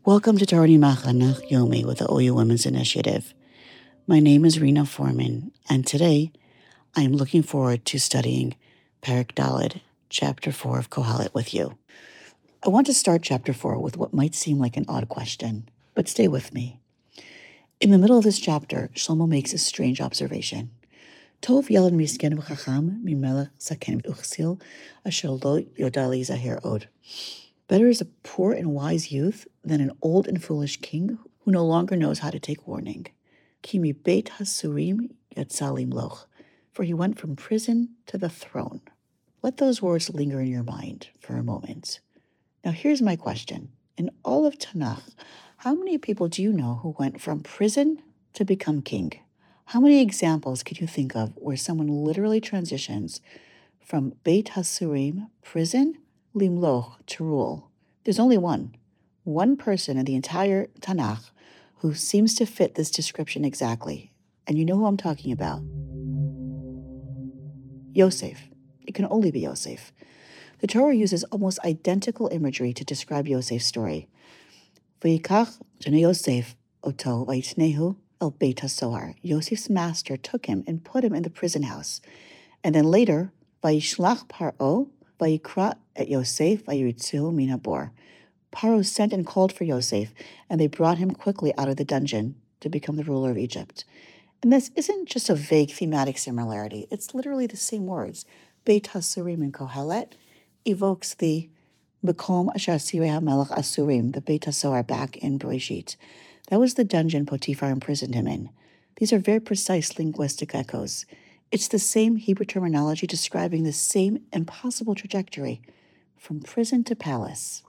Welcome to Torah Machanach Yomi with the OU Women's Initiative. My name is Rena Foreman, and today I am looking forward to studying Perek Daled, Chapter 4 of Kohelet with you. I want to start Chapter 4 with what might seem like an odd question, but stay with me. In the middle of this chapter, Shlomo makes a strange observation. Tov yelad misken v'chacham mimelech saken v'uchsil asher lo yoda lizaher od. Better is a poor and wise youth than an old and foolish king who no longer knows how to take warning. Ki mi beit hasurim yatzalim loch, for he went from prison to the throne. Let those words linger in your mind for a moment. Now here's my question. In all of Tanakh, how many people do you know who went from prison to become king? How many examples could you think of where someone literally transitions from Beit Hasurim, prison, limloch, to rule? There's only one person in the entire Tanakh who seems to fit this description exactly. And you know who I'm talking about. Yosef. It can only be Yosef. The Torah uses almost identical imagery to describe Yosef's story. V'yikach jene Yosef oto vayitnehu el Beit HaSohar. Yosef's master took him and put him in the prison house. And then later, vayishlach Paro vayikra et Yosef vayiritzuhu min habor. Paro sent and called for Yosef, and they brought him quickly out of the dungeon to become the ruler of Egypt. And this isn't just a vague thematic similarity. It's literally the same words. Beit Hasurim in Kohelet evokes the Mekom Asher Sirei HaMelech Asurim, the Beit HaSohar back in Bereshit. That was the dungeon Potiphar imprisoned him in. These are very precise linguistic echoes. It's the same Hebrew terminology describing the same impossible trajectory from prison to palace.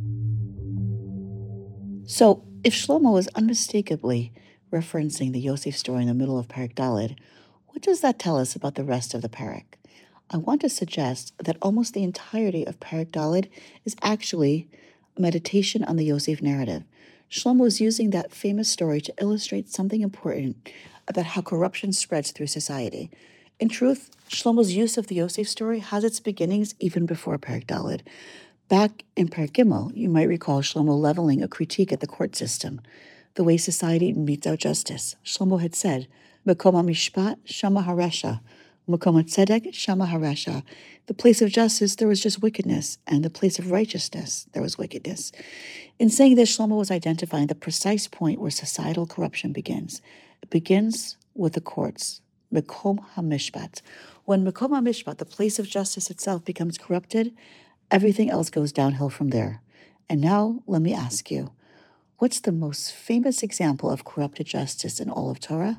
So, if Shlomo is unmistakably referencing the Yosef story in the middle of Perek Daled, what does that tell us about the rest of the Perek? I want to suggest that almost the entirety of Perek Daled is actually a meditation on the Yosef narrative. Shlomo is using that famous story to illustrate something important about how corruption spreads through society. In truth, Shlomo's use of the Yosef story has its beginnings even before Perek Daled. Back in Perek Gimel, you might recall Shlomo leveling a critique at the court system, the way society metes out justice. Shlomo had said, Mekom HaMishpat Shama Haresha, Mekom HaTzedek Shama Haresha. The place of justice, there was just wickedness, and the place of righteousness, there was wickedness. In saying this, Shlomo was identifying the precise point where societal corruption begins. It begins with the courts, Mekom HaMishpat. When Mekom HaMishpat, the place of justice itself, becomes corrupted, everything else goes downhill from there. And now, let me ask you, what's the most famous example of corrupted justice in all of Torah?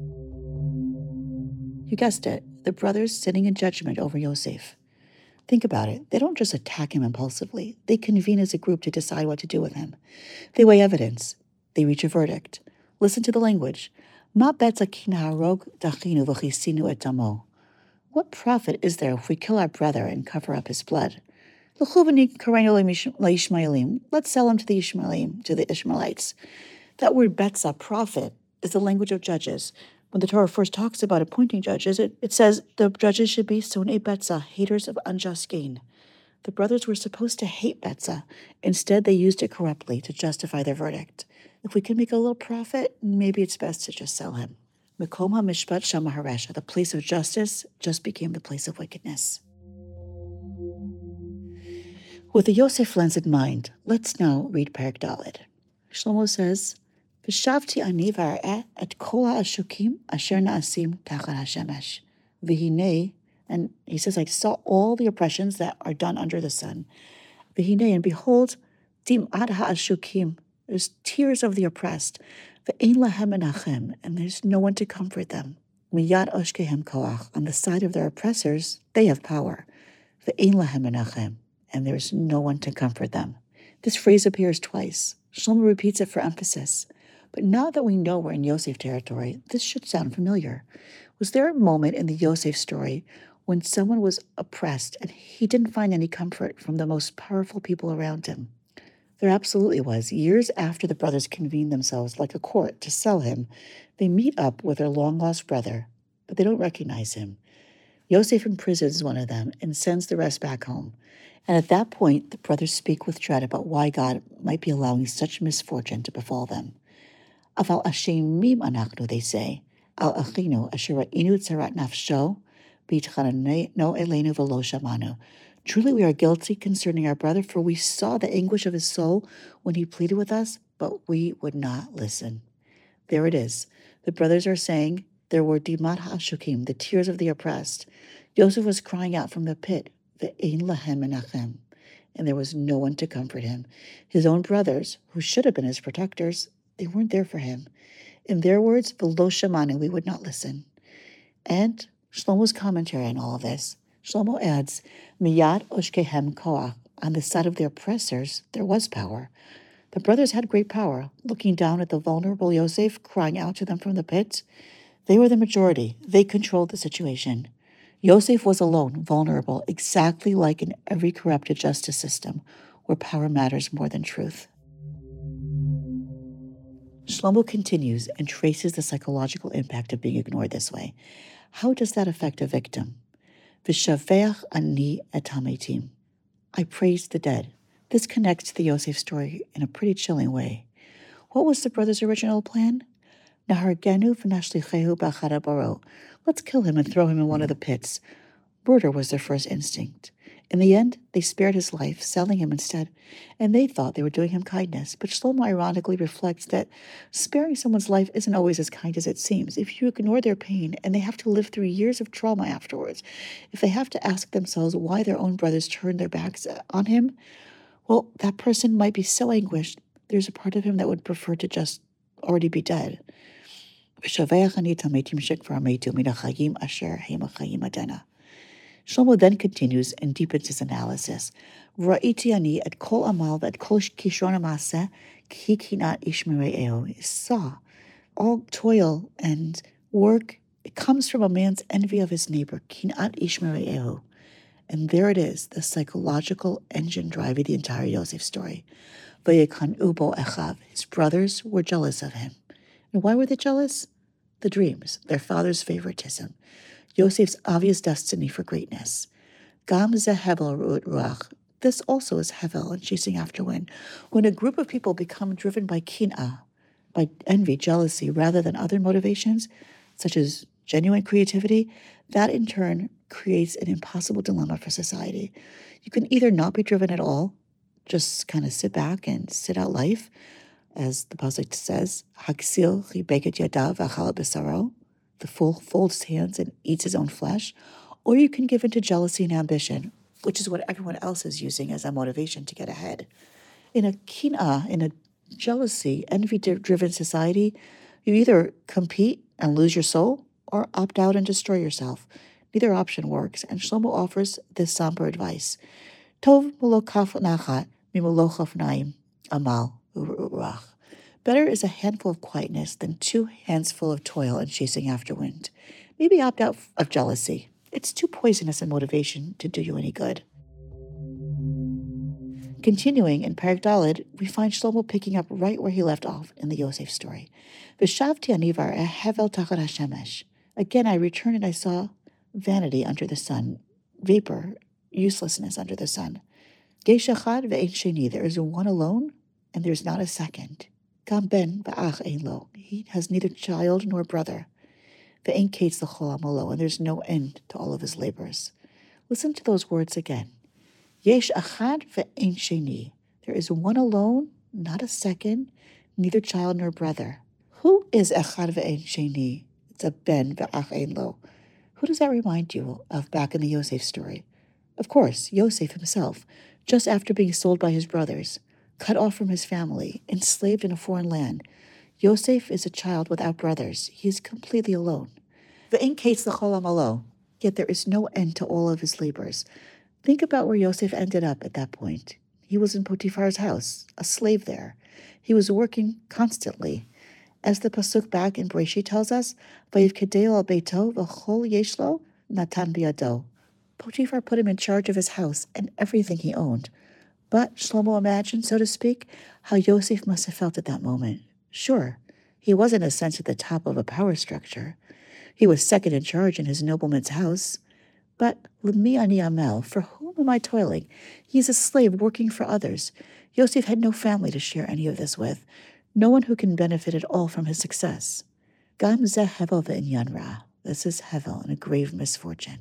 You guessed it, the brothers sitting in judgment over Yosef. Think about it. They don't just attack him impulsively. They convene as a group to decide what to do with him. They weigh evidence. They reach a verdict. Listen to the language. Ma betza ki naharog dachinu v'chisinu et damo. What profit is there if we kill our brother and cover up his blood? Let's sell him to the Ishmaelim, to the Ishmaelites. That word betza, profit, is the language of judges. When the Torah first talks about appointing judges, it says the judges should be sonei betza, haters of unjust gain. The brothers were supposed to hate betza. Instead, they used it corruptly to justify their verdict. If we can make a little profit, maybe it's best to just sell him. Mekom HaMishpat Shama Haresha, the place of justice, just became the place of wickedness. With the Yosef lens in mind, let's now read Perek Daled. Shlomo says, V'shavti ani v'ar'eh et kol ha'ashukim asher na'asim tachat hashemesh. V'hinei, and he says, I saw all the oppressions that are done under the sun. V'hinei, and behold, dim'at ha'ashukim, there's tears of the oppressed. V'ein lahem menachem, and there's no one to comfort them. Miyad oshkehem koach, on the side of their oppressors, they have power. V'ein lahem menachem, and there's no one to comfort them. This phrase appears twice. Shlomo repeats it for emphasis. But now that we know we're in Yosef territory, this should sound familiar. Was there a moment in the Yosef story when someone was oppressed and he didn't find any comfort from the most powerful people around him? There absolutely was. Years after the brothers convened themselves like a court to sell him, they meet up with their long-lost brother, but they don't recognize him. Yosef imprisons one of them and sends the rest back home. And at that point, the brothers speak with dread about why God might be allowing such misfortune to befall them. Aval ashemim anachnu, they say, al achinu asher ra'inu tzarat nafsho b'itchaneno elenu v'lo shamanu. Truly we are guilty concerning our brother, for we saw the anguish of his soul when he pleaded with us, but we would not listen. There it is. The brothers are saying there were dimat ha'ashukim, the tears of the oppressed. Joseph was crying out from the pit, ve'ein lahem menachem, and there was no one to comfort him. His own brothers, who should have been his protectors, they weren't there for him. In their words, v'lo shamanu, we would not listen. And Shlomo's commentary on all of this, Shlomo adds, miyad oshkehem koach, on the side of the oppressors, there was power. The brothers had great power, looking down at the vulnerable Yosef, crying out to them from the pit. They were the majority. They controlled the situation. Yosef was alone, vulnerable, exactly like in every corrupted justice system, where power matters more than truth. Shlomo continues and traces the psychological impact of being ignored this way. How does that affect a victim? V'shaveach ani et hametim. I praise the dead. This connects to the Yosef story in a pretty chilling way. What was the brothers' original plan? Nahargenu v'nashlichehu b'achad ha'baro. Let's kill him and throw him in one of the pits. Murder was their first instinct. In the end, they spared his life, selling him instead, and they thought they were doing him kindness. But Shlomo ironically reflects that sparing someone's life isn't always as kind as it seems. If you ignore their pain and they have to live through years of trauma afterwards, if they have to ask themselves why their own brothers turned their backs on him, well, that person might be so anguished, there's a part of him that would prefer to just already be dead. Shlomo then continues and deepens his analysis. Ra'iti ani et kol amal v'et kol kishron ha'maseh ki kinat ish mire'ehu. Saw all toil and work, it comes from a man's envy of his neighbor, kinat ish mire'ehu. And there it is, the psychological engine driving the entire Yosef story. V'yekan'u bo echav. His brothers were jealous of him. And why were they jealous? The dreams, their father's favoritism, Yosef's obvious destiny for greatness. Gam ze hevel ru'ut ruach. This also is hevel and chasing after wind. When a group of people become driven by kin'ah, by envy, jealousy, rather than other motivations, such as genuine creativity, that in turn creates an impossible dilemma for society. You can either not be driven at all, just kind of sit back and sit out life, as the pasuk says, Haksil chibeket yadav v'achal b'saro, the fool folds his hands and eats his own flesh, or you can give in to jealousy and ambition, which is what everyone else is using as a motivation to get ahead. In a kin'ah, in a jealousy, envy-driven society, you either compete and lose your soul, or opt out and destroy yourself. Neither option works, and Shlomo offers this somber advice. Tov mulo kaf nachat mimulo chafnaim amal u'ruach. Better is a handful of quietness than 2 hands full of toil and chasing after wind. Maybe opt out of jealousy. It's too poisonous a motivation to do you any good. Continuing in Perek Daled, we find Shlomo picking up right where he left off in the Yosef story. V'shavti anivar hevel tachat hashemesh. Again I returned and I saw vanity under the sun, vapor, uselessness under the sun. Yesh echad ve'ein sheni. There is one alone, and there is not a second. Gam ben v'ach ein lo. He has neither child nor brother. Ve'ein kates l'chol amolo, and there's no end to all of his labors. Listen to those words again. Yesh echad ve'ein sheni. There is one alone, not a second, neither child nor brother. Who is echad ve'ein sheni? It's a ben v'ach ein lo. Who does that remind you of back in the Yosef story? Of course, Yosef himself, just after being sold by his brothers, cut off from his family, enslaved in a foreign land. Yosef is a child without brothers. He is completely alone. Ve'ein kates l'chol amalo. Yet there is no end to all of his labors. Think about where Yosef ended up at that point. He was in Potiphar's house, a slave there. He was working constantly. As the pasuk back in Bereshit tells us, Vayivkedeu al beito v'chol yeshlo natan biyado. Potiphar put him in charge of his house and everything he owned. But Shlomo imagined, so to speak, how Yosef must have felt at that moment. Sure, he was in a sense at the top of a power structure. He was second in charge in his nobleman's house, But L'mi ani amel, for whom am I toiling? He is a slave working for others. Yosef had no family to share any of this with, no one who can benefit at all from his success. Gam zeh hevel ve'inyan ra. This is hevel and a grave misfortune.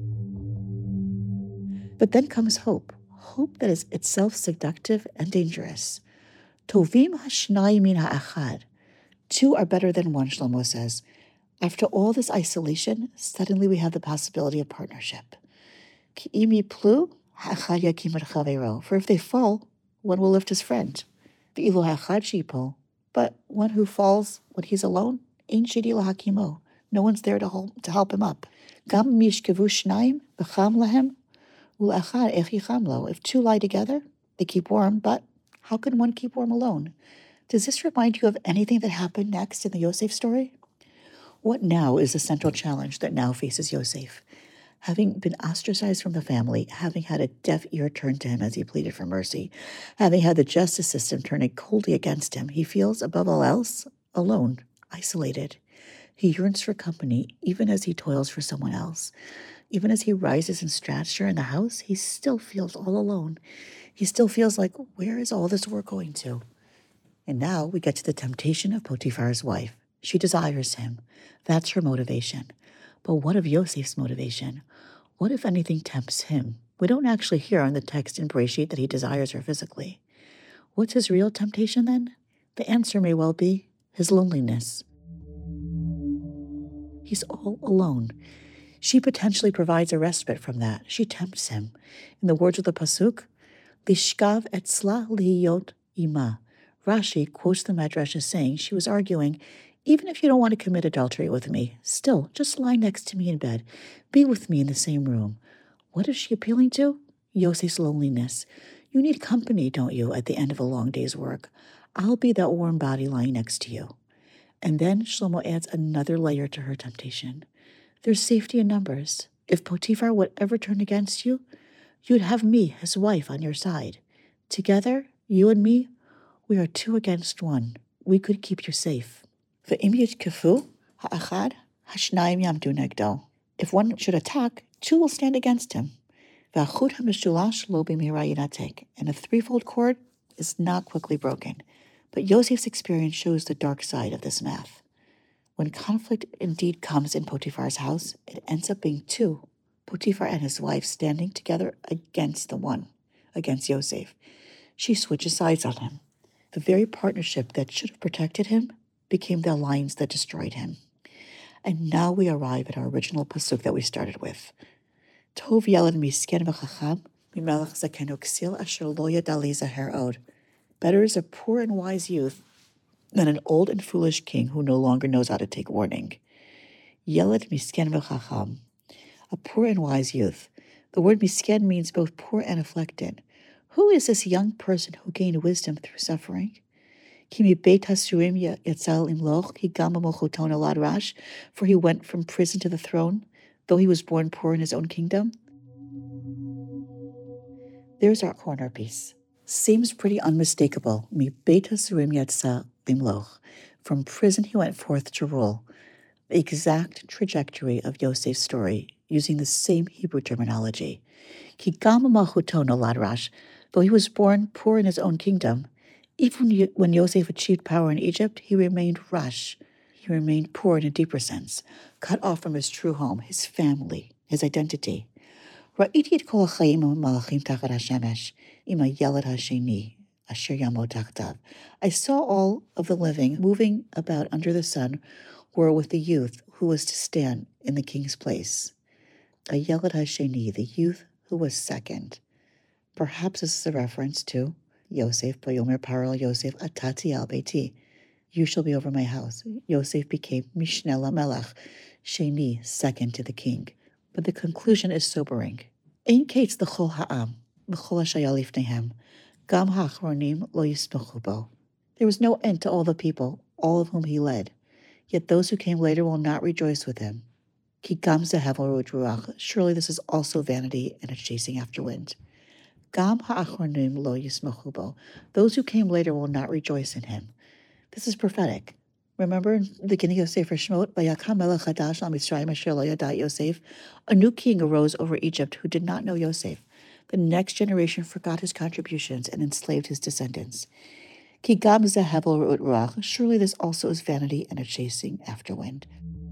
But then comes hope that is itself seductive and dangerous. Tovim hashnai min ha'achad. Two are better than one, Shlomo says. After all this isolation, suddenly we have the possibility of partnership. Ki im yiplu, ha'achad yakim et chavero. For if they fall, one will lift his friend. Ve'ilu ha'achad shipol. But one who falls when he's alone, ein shidi lahakimo. No one's there to help him up. Gam mishkevu shnayim v'cham lahem u'achad ech yicham lo. If two lie together, they keep warm, but how can one keep warm alone? Does this remind you of anything that happened next in the Yosef story? What now is the central challenge that now faces Yosef? Having been ostracized from the family, having had a deaf ear turned to him as he pleaded for mercy, having had the justice system turning coldly against him, he feels, above all else, alone, isolated. He yearns for company, even as he toils for someone else. Even as he rises in stature in the house, he still feels all alone. He still feels like, where is all this work going to? And now we get to the temptation of Potiphar's wife. She desires him. That's her motivation. But what of Yosef's motivation? What, if anything, tempts him? We don't actually hear on the text in Bereshit that he desires her physically. What's his real temptation then? The answer may well be his loneliness. He's all alone. She potentially provides a respite from that. She tempts him. In the words of the Pasuk, Lishkav etzla lihiyot ima. Rashi quotes the Midrash as saying, she was arguing, even if you don't want to commit adultery with me, still, just lie next to me in bed. Be with me in the same room. What is she appealing to? Yosef's loneliness. You need company, don't you, at the end of a long day's work? I'll be that warm body lying next to you. And then Shlomo adds another layer to her temptation. There's safety in numbers. If Potiphar would ever turn against you, you'd have me, his wife, on your side. Together, you and me, we are 2 against 1. We could keep you safe. Ve'im yitkefu ha'achad hashnayim yamdu negdo. If one should attack, 2 will stand against him. Ve'achut ha'mishulash lo b'mihira yinatek. And a threefold cord is not quickly broken. But Yosef's experience shows the dark side of this math. When conflict indeed comes in Potiphar's house, it ends up being 2, Potiphar and his wife standing together against Yosef. She switches sides on him. The very partnership that should have protected him became the alliance that destroyed him. And now we arrive at our original pasuk that we started with. Tov yelad misken v'chacham mimelech zakenu ksil asher lo yada lizaher od. Better is a poor and wise youth than an old and foolish king who no longer knows how to take warning. Yelad misken v'chacham, a poor and wise youth. The word misken means both poor and afflicted. Who is this young person who gained wisdom through suffering? Kimi beit hasurim yatzal imloch, he gam mochoton alad rash, for he went from prison to the throne, though he was born poor in his own kingdom. There's our corner piece. Seems pretty unmistakable. Mi beit hasurim yatzal imloch. From prison he went forth to rule. The exact trajectory of Yosef's story, using the same Hebrew terminology. Ki gam mochoton alad rash. Though he was born poor in his own kingdom, even when Yosef achieved power in Egypt, he remained rash. He remained poor in a deeper sense, cut off from his true home, his family, his identity. Ra'iti et kol ha'chaim malachim tachat hashemesh, ima yelad hasheni, asher yamod tachtav. I saw all of the living moving about under the sun were with the youth who was to stand in the king's place. A yelad hasheni, the youth who was second. Perhaps this is a reference to Yosef, Bayomer Paro Yosef Atati al Beiti. You shall be over my house. Yosef became Mishneh LaMelech, Sheni, second to the king. But the conclusion is sobering. Ein kates l'chol ha'am, l'chol ha'shaya lifnehem, gam ha'achronim lo yismechu bo. There was no end to all the people, all of whom he led. Yet those who came later will not rejoice with him. Ki gam zehevel ruach. Surely this is also vanity and a chasing after wind. Gam ha'achronim lo yismechu bo. Those who came later will not rejoice in him. This is prophetic. Remember in the beginning of Sefer Shemot, "Vayakam melech chadash al Mitzrayim asher lo yadat Yosef," a new king arose over Egypt who did not know Yosef. The next generation forgot his contributions and enslaved his descendants. Ki gam ze hevel re'ut ruach. Surely this also is vanity and a chasing after wind.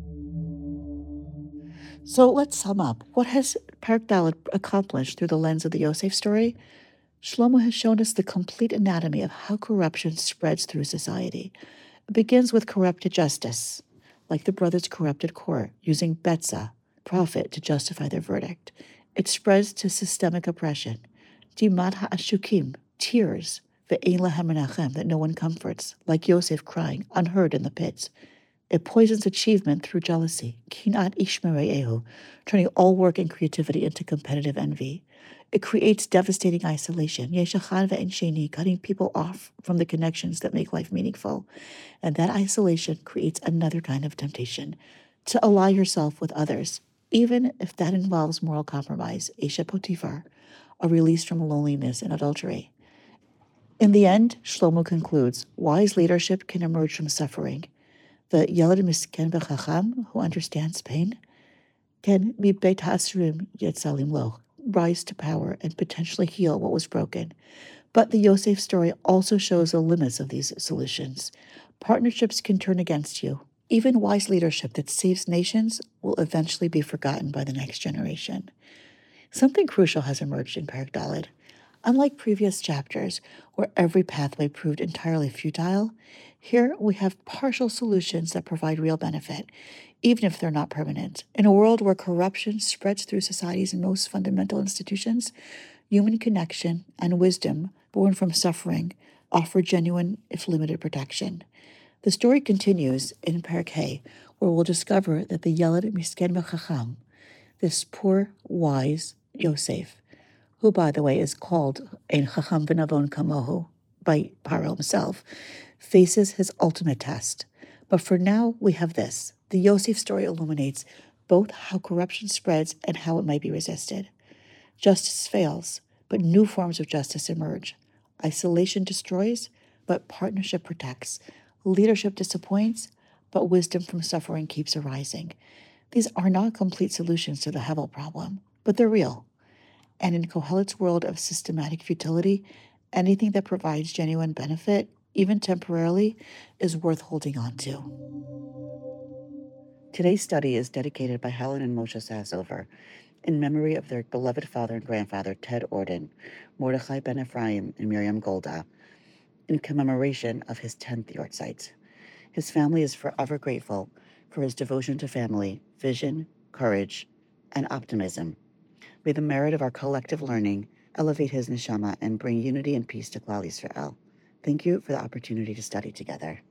So let's sum up. What has Parak Dalet accomplished through the lens of the Yosef story? Shlomo has shown us the complete anatomy of how corruption spreads through society. It begins with corrupted justice, like the brothers' corrupted court, using Betza, profit, to justify their verdict. It spreads to systemic oppression. Dimat ha'ashukim, tears, ve'ein lahem menachem, that no one comforts, like Yosef crying, unheard in the pits. It poisons achievement through jealousy, kinat ishmere'ehu, turning all work and creativity into competitive envy. It creates devastating isolation, yeshachan ve'en sheni, cutting people off from the connections that make life meaningful. And that isolation creates another kind of temptation, to ally yourself with others, even if that involves moral compromise, Eshet Potiphar, a release from loneliness and adultery. In the end, Shlomo concludes, wise leadership can emerge from suffering. The Yelad Misken B'Chacham, who understands pain, can be Beit HaAsurim Yetzalim Lo, rise to power and potentially heal what was broken. But the Yosef story also shows the limits of these solutions. Partnerships can turn against you. Even wise leadership that saves nations will eventually be forgotten by the next generation. Something crucial has emerged in Parak Dalet. Unlike previous chapters, where every pathway proved entirely futile, here we have partial solutions that provide real benefit, even if they're not permanent. In a world where corruption spreads through society's most fundamental institutions, human connection and wisdom born from suffering offer genuine, if limited, protection. The story continues in Parak Hey, where we'll discover that the Yelad Misken B'Chacham, this poor, wise Yosef, who, by the way, is called Ein Chacham V'Navon Kamohu by Paro himself, faces his ultimate test. But for now, we have this. The Yosef story illuminates both how corruption spreads and how it might be resisted. Justice fails, but new forms of justice emerge. Isolation destroys, but partnership protects. Leadership disappoints, but wisdom from suffering keeps arising. These are not complete solutions to the Hevel problem, but they're real. And in Kohelet's world of systematic futility, anything that provides genuine benefit, even temporarily, is worth holding on to. Today's study is dedicated by Helen and Moshe Sassover in memory of their beloved father and grandfather, Ted Orden, Mordechai Ben Ephraim, and Miriam Golda, in commemoration of his 10th yahrzeit. His family is forever grateful for his devotion to family, vision, courage, and optimism. May the merit of our collective learning elevate his neshama and bring unity and peace to Klal Yisrael. Thank you for the opportunity to study together.